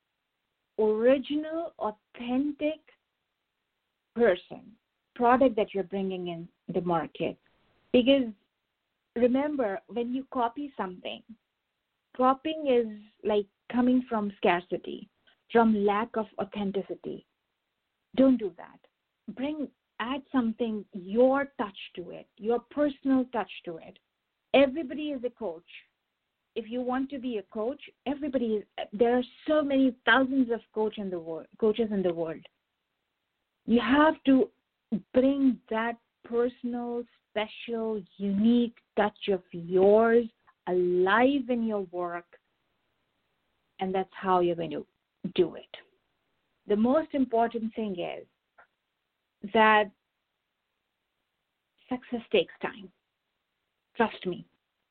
original, authentic person, product that you're bringing in the market. Because remember, when you copy something, copying is like coming from scarcity, from lack of authenticity. Don't do that. Bring, add something, your touch to it, your personal touch to it. Everybody is a coach. If you want to be a coach, everybody is, there are so many thousands of coach in the world, coaches in the world. You have to bring that personal, special, unique touch of yours alive in your work, and that's how you're going to do it. The most important thing is that success takes time. Trust me.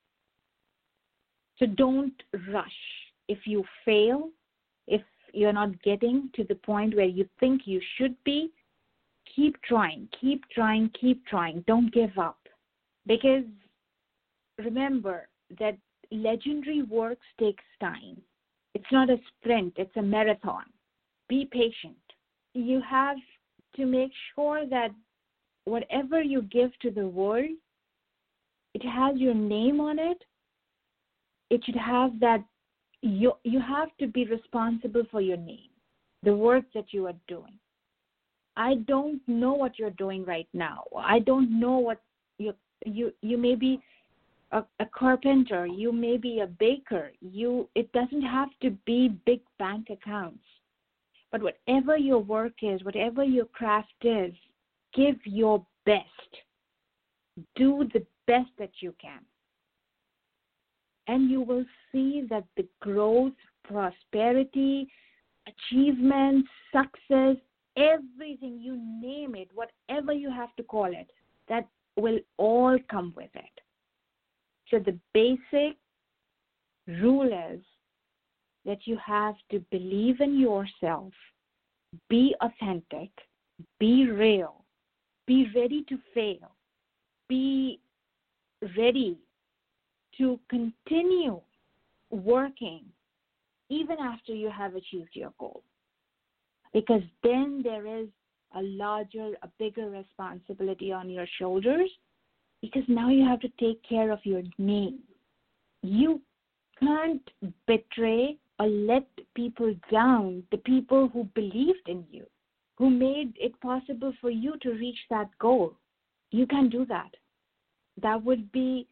So don't rush. If you fail, if you're not getting to the point where you think you should be, keep trying, keep trying, keep trying. Don't give up. Because remember that legendary works takes time. It's not a sprint, it's a marathon. Be patient. You have to make sure that whatever you give to the world, it has your name on it. It should have that, you, you have to be responsible for your name, the work that you are doing. I don't know what you're doing right now. I don't know what you you you may be a, a carpenter, you may be a baker. You it doesn't have to be big bank accounts. But whatever your work is, whatever your craft is, give your best. Do the best that you can. And you will see that the growth, prosperity, achievement, success, everything, you name it, whatever you have to call it, that will all come with it. So the basic rule is that you have to believe in yourself, be authentic, be real, be ready to fail, be ready to continue working even after you have achieved your goal. Because then there is a larger, a bigger responsibility on your shoulders, because now you have to take care of your name. You can't betray or let people down, the people who believed in you, who made it possible for you to reach that goal. You can't do that. That would be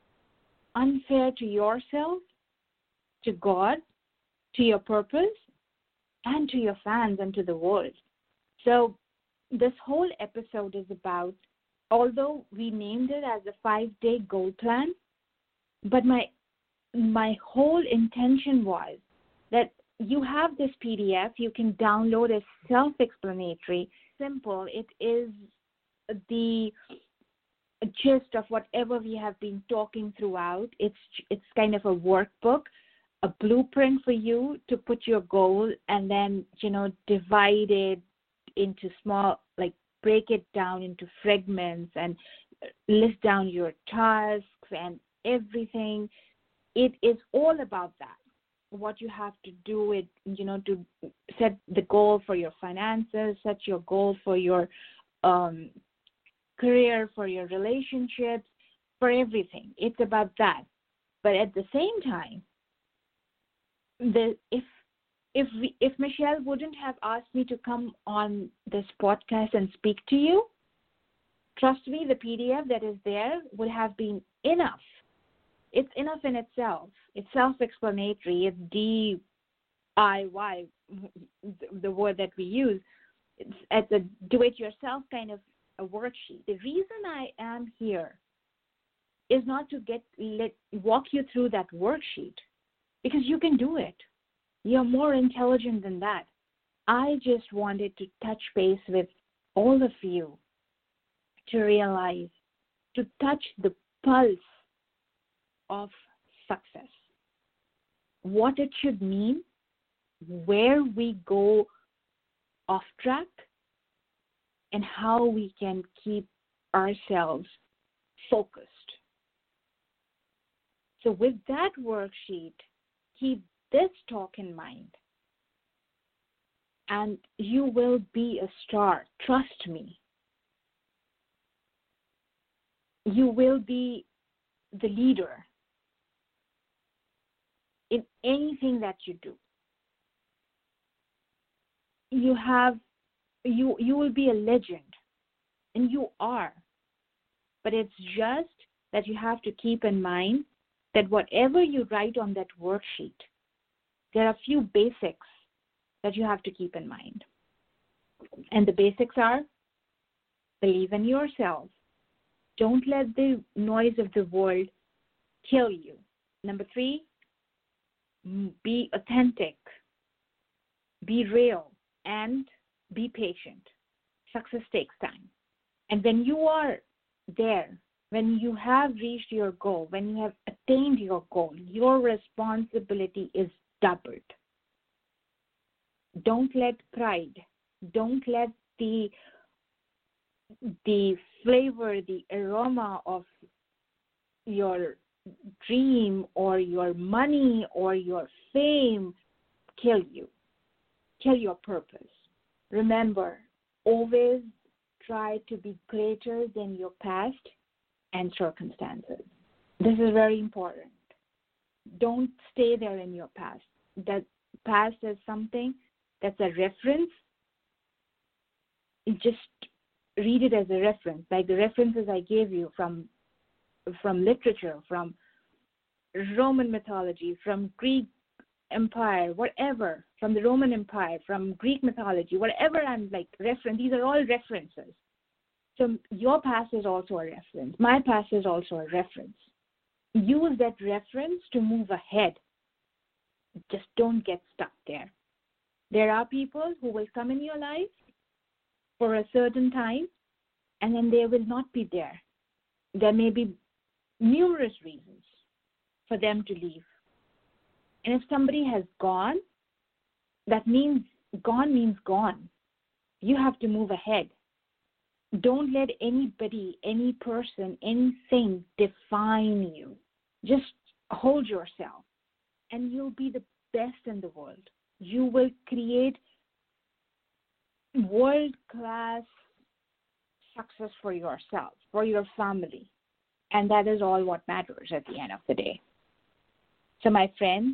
unfair to yourself, to God, to your purpose, and to your fans and to the world. So this whole episode is about, although we named it as a five-day goal plan, but my my whole intention was that you have this P D F, you can download. It's self-explanatory, simple. It is the gist of whatever we have been talking throughout. It's it's kind of a workbook, a blueprint for you to put your goal and then, you know, divide it into small, like break it down into fragments and list down your tasks and everything. It is all about that. What you have to do it, you know, to set the goal for your finances, set your goal for your um, career, for your relationships, for everything. It's about that. But at the same time, the if if we, if Michelle wouldn't have asked me to come on this podcast and speak to you, trust me, the P D F that is there would have been enough. It's enough in itself. It's self-explanatory. It's D I Y, the word that we use. It's at the do-it-yourself kind of a worksheet. The reason I am here is not to get let walk you through that worksheet, because you can do it. You're more intelligent than that. I just wanted to touch base with all of you to realize, to touch the pulse of success, what it should mean, where we go off track, and how we can keep ourselves focused. So with that worksheet, keep this talk in mind, and you will be a star. Trust me. You will be the leader in anything that you do. You have, you you will be a legend, and you are. But it's just that you have to keep in mind that whatever you write on that worksheet, there are a few basics that you have to keep in mind. And the basics are: believe in yourself. Don't let the noise of the world kill you. Number three, be authentic, be real, and be patient. Success takes time. And when you are there, when you have reached your goal, when you have attained your goal, your responsibility is doubled. Don't let pride, don't let the the flavor, the aroma of your dream or your money or your fame kill you, kill your purpose. Remember, always try to be greater than your past and circumstances. This is very important. Don't stay there in your past. That past is something that's a reference. Just read it as a reference, like the references I gave you from from literature, from Roman mythology, from Greek Empire, whatever, from the Roman Empire, from Greek mythology, whatever I'm like reference, these are all references. So your past is also a reference. My past is also a reference. Use that reference to move ahead. Just don't get stuck there. There are people who will come in your life for a certain time, and then they will not be there. There may be numerous reasons for them to leave. And if somebody has gone, that means gone means gone. You have to move ahead. Don't let anybody, any person, anything define you. Just hold yourself, and you'll be the best in the world. You will create world-class success for yourself, for your family. And that is all what matters at the end of the day. So, my friend,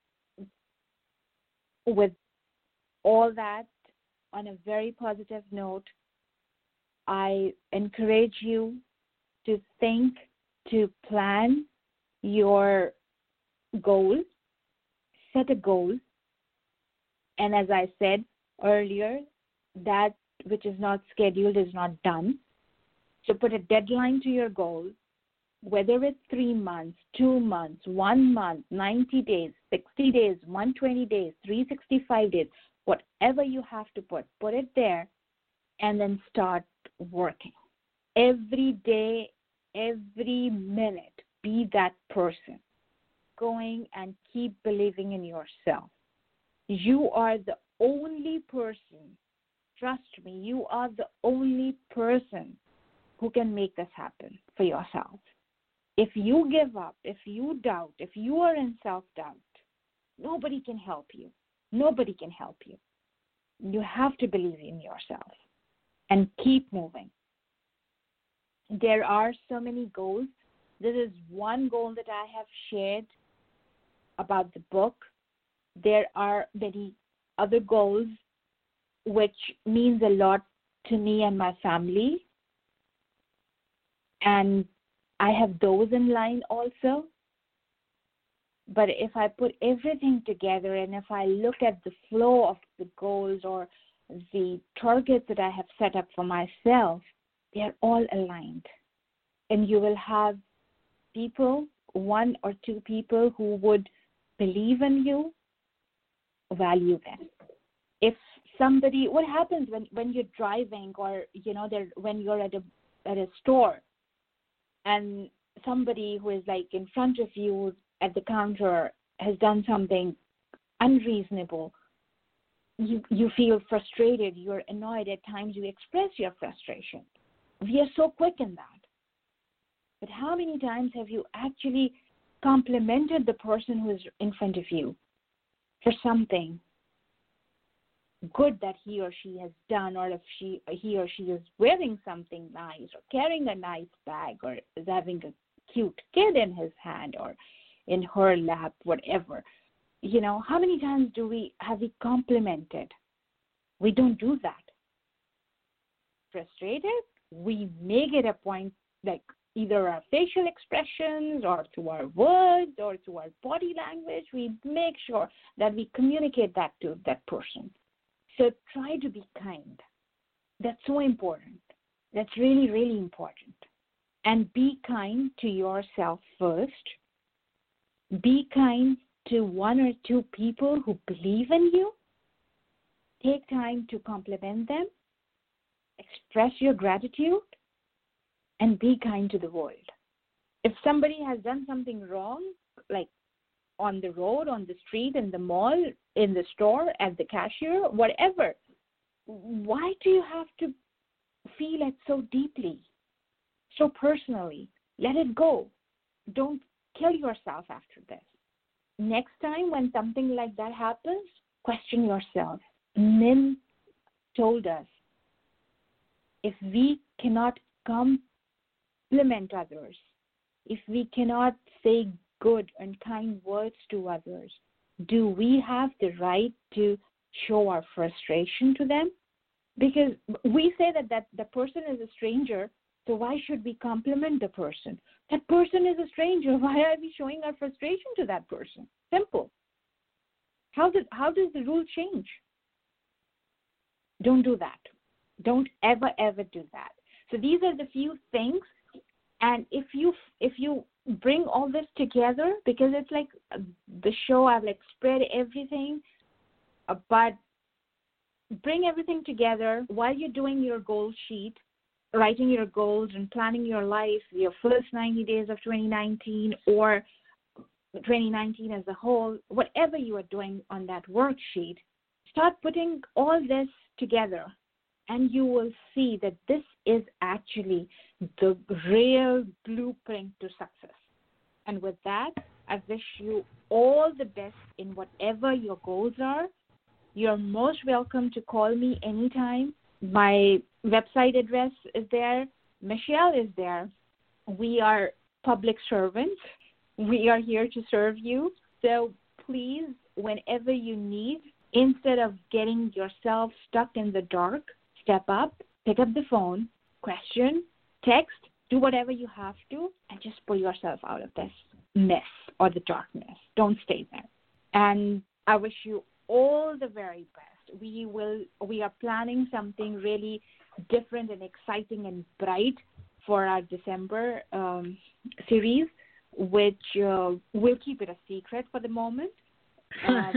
with all that, on a very positive note, I encourage you to think, to plan your goal, set a goal, and as I said earlier, that which is not scheduled is not done. So put a deadline to your goal, whether it's three months, two months, one month, ninety days, sixty days, one hundred twenty days, three hundred sixty-five days, whatever you have to put, put it there, and then start working. Every day, every minute, be that person. Going and keep believing in yourself. You are the only person, trust me, you are the only person who can make this happen for yourself. If you give up, if you doubt, if you are in self-doubt, nobody can help you. Nobody can help you. You have to believe in yourself and keep moving. There are so many goals. This is one goal that I have shared about the book. There are many other goals which means a lot to me and my family. And I have those in line also. But if I put everything together and if I look at the flow of the goals or the targets that I have set up for myself, they are all aligned. And you will have people, one or two people who would believe in you, value them. If somebody, what happens when, when you're driving or, you know, there, when you're at a at a store and somebody who is like in front of you at the counter has done something unreasonable, you, you feel frustrated, you're annoyed, at times you express your frustration. We are so quick in that. But how many times have you actually complimented the person who is in front of you for something good that he or she has done, or if she, he or she is wearing something nice or carrying a nice bag or is having a cute kid in his hand or in her lap, whatever. You know, how many times do we have we complimented? We don't do that. Frustrated, we make it a point, like either our facial expressions or through our words or through our body language, we make sure that we communicate that to that person. So try to be kind. That's so important. That's really, really important. And be kind to yourself first. Be kind to one or two people who believe in you. Take time to compliment them. Express your gratitude. And be kind to the world. If somebody has done something wrong, like on the road, on the street, in the mall, in the store, at the cashier, whatever, why do you have to feel it so deeply, so personally? Let it go. Don't kill yourself after this. Next time when something like that happens, question yourself. Nim told us, if we cannot compliment others, if we cannot say good and kind words to others, do we have the right to show our frustration to them? Because we say that, that the person is a stranger, so why should we compliment the person? That person is a stranger. Why are we showing our frustration to that person? Simple. How does, how does the rule change? Don't do that. Don't ever, ever do that. So these are the few things. And if you if you bring all this together, because it's like the show, I've like spread everything, uh, but bring everything together while you're doing your goal sheet, writing your goals and planning your life, your first ninety days of twenty nineteen or twenty nineteen as a whole, whatever you are doing on that worksheet, start putting all this together. And you will see that this is actually the real blueprint to success. And with that, I wish you all the best in whatever your goals are. You're most welcome to call me anytime. My website address is there. Michelle is there. We are public servants. We are here to serve you. So please, whenever you need, instead of getting yourself stuck in the dark, step up, pick up the phone, question, text, do whatever you have to, and just pull yourself out of this mess or the darkness. Don't stay there. And I wish you all the very best. We will. We are planning something really different and exciting and bright for our December um, series, which uh, we'll keep it a secret for the moment. Uh,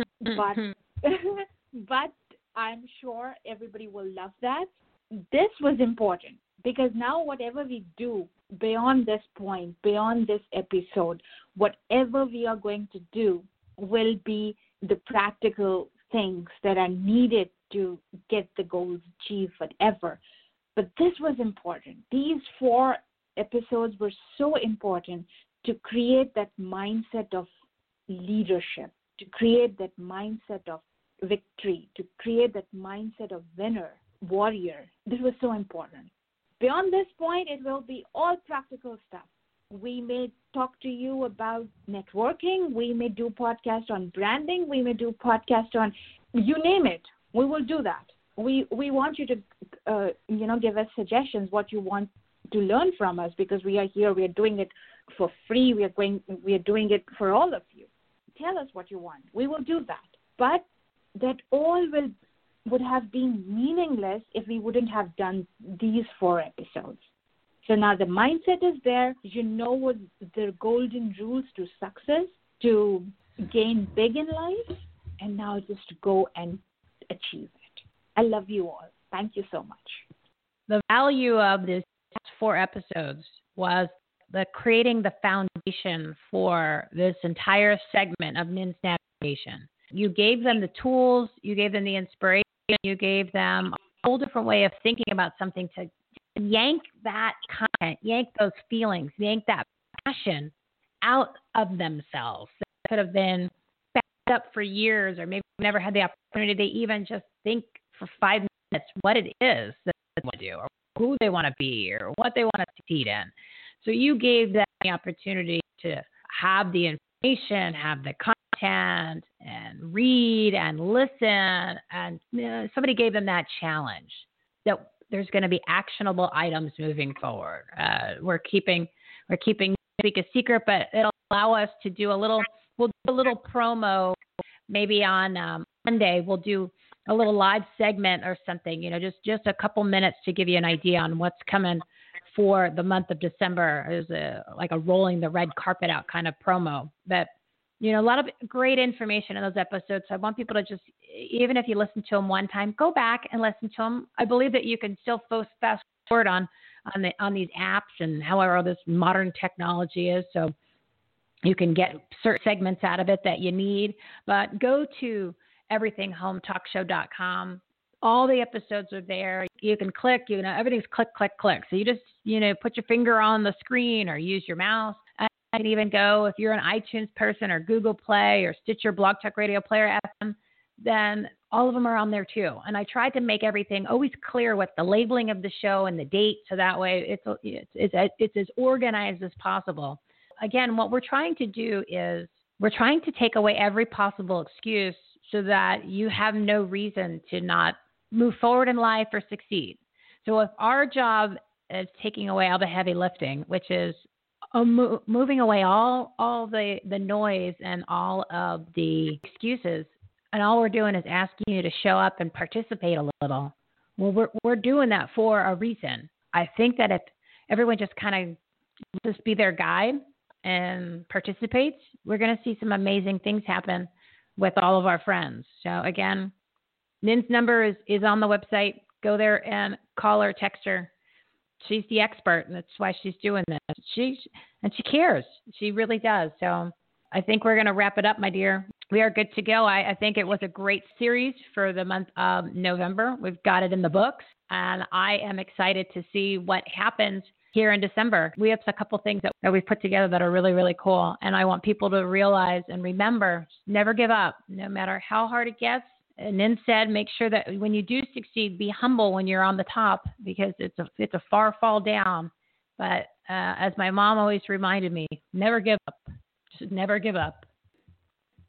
but but I'm sure everybody will love that. This was important because now whatever we do beyond this point, beyond this episode, whatever we are going to do will be the practical things that are needed to get the goals achieved, whatever. But this was important. These four episodes were so important to create that mindset of leadership, to create that mindset of victory, to create that mindset of winner, warrior. This was so important. Beyond this point, it will be all practical stuff. We may talk to you about networking. We may do podcasts on branding. We may do podcasts on, you name it. We will do that. We we want you to, uh, you know, give us suggestions what you want to learn from us, because we are here. We are doing it for free. We are going. We are doing it for all of you. Tell us what you want. We will do that. But that all will would have been meaningless if we wouldn't have done these four episodes. So now the mindset is there. You know what the golden rules to success, to gain big in life, and now just go and achieve it. I love you all. Thank you so much. The value of these four episodes was the creating the foundation for this entire segment of Nin's Navigation. You gave them the tools, you gave them the inspiration, you gave them a whole different way of thinking about something to yank that content, yank those feelings, yank that passion out of themselves. That could have been backed up for years, or maybe never had the opportunity to even just think for five minutes what it is that they want to do, or who they want to be, or what they want to succeed in. So you gave them the opportunity to have the information, have the content, and read and listen, and you know, somebody gave them that challenge that there's going to be actionable items moving forward. Uh, we're keeping we're keeping Speak a secret, but it'll allow us to do a little. We'll do a little promo, maybe on um, Monday. We'll do a little live segment or something. You know, just just a couple minutes to give you an idea on what's coming for the month of December. Is a like a rolling the red carpet out kind of promo. But you know, a lot of great information in those episodes. So I want people to just, even if you listen to them one time, go back and listen to them. I believe that you can still fast forward on on the on these apps and however this modern technology is. So you can get certain segments out of it that you need. But go to everything home talk show dot com. All the episodes are there. You can click. You know, everything's click, click, click. So you just, you know, put your finger on the screen or use your mouse. I can even go, if you're an iTunes person or Google Play or Stitcher, Blog Talk Radio, Player F M, then all of them are on there too. And I tried to make everything always clear with the labeling of the show and the date, so that way it's it's it's, it's as organized as possible. Again, what we're trying to do is we're trying to take away every possible excuse so that you have no reason to not move forward in life or succeed. So if our job is taking away all the heavy lifting, which is Uh, mo- moving away all all the, the noise and all of the excuses, and all we're doing is asking you to show up and participate a little. Well, we're we're doing that for a reason. I think that if everyone just kind of just be their guide and participates, we're going to see some amazing things happen with all of our friends. So again, Nin's number is, is on the website. Go there and call her, text her. She's the expert, and that's why she's doing this. She and she cares. She really does. So I think we're going to wrap it up, my dear. We are good to go. I, I think it was a great series for the month of November. We've got it in the books, and I am excited to see what happens here in December. We have a couple things that, that we've put together that are really, really cool, and I want people to realize and remember, never give up, no matter how hard it gets. And then said, make sure that when you do succeed, be humble when you're on the top, because it's a it's a far fall down. But uh, as my mom always reminded me, never give up. Just never give up.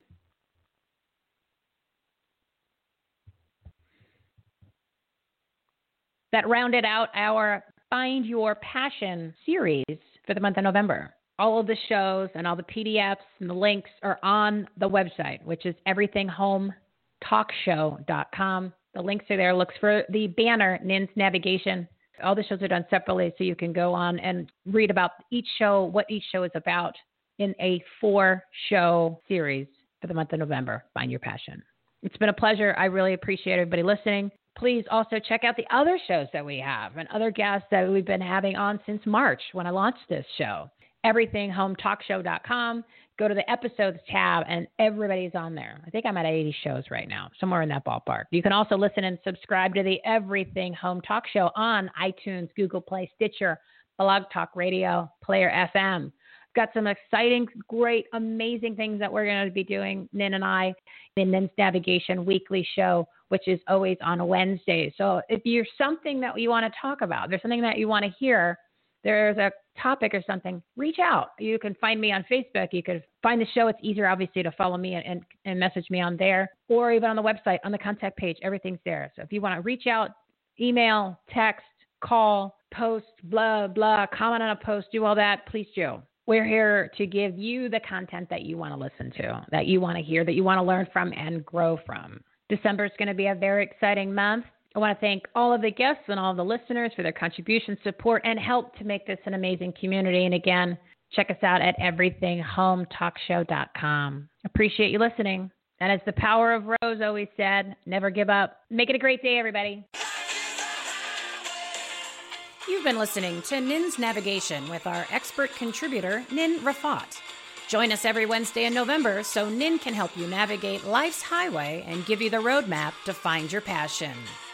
that rounded out our Find Your Passion series for the month of November. All of the shows and all the P D Fs and the links are on the website, which is everything home talk show dot com. The links are there. Look for the banner, Nin's Navigation. All the shows are done separately, so you can go on and read about each show, what each show is about in a four-show series for the month of November, Find Your Passion. It's been a pleasure. I really appreciate everybody listening. Please also check out the other shows that we have and other guests that we've been having on since March when I launched this show. everything home talk show dot com. Go to the episodes tab and everybody's on there. I think I'm at eighty shows right now, somewhere in that ballpark. You can also listen and subscribe to the Everything Home Talk Show on iTunes, Google Play, Stitcher, Blog Talk Radio, Player F M. Got some exciting, great, amazing things that we're going to be doing, Nin and I, the Nin's Navigation weekly show, which is always on Wednesdays. So if you're something that you want to talk about, there's something that you want to hear, there's a topic or something, reach out. You can find me on Facebook. You can find the show. It's easier, obviously, to follow me and, and, and message me on there, or even on the website, on the contact page. Everything's there. So if you want to reach out, email, text, call, post, blah, blah, comment on a post, do all that, please do. We're here to give you the content that you want to listen to, that you want to hear, that you want to learn from and grow from. December is going to be a very exciting month. I want to thank all of the guests and all of the listeners for their contribution, support, and help to make this an amazing community. And again, check us out at everything home talk show dot com. Appreciate you listening. And as the power of Rose always said, never give up. Make it a great day, everybody. You've been listening to Nin's Navigation with our expert contributor, Nin Rafat. Join us every Wednesday in November so Nin can help you navigate life's highway and give you the roadmap to find your passion.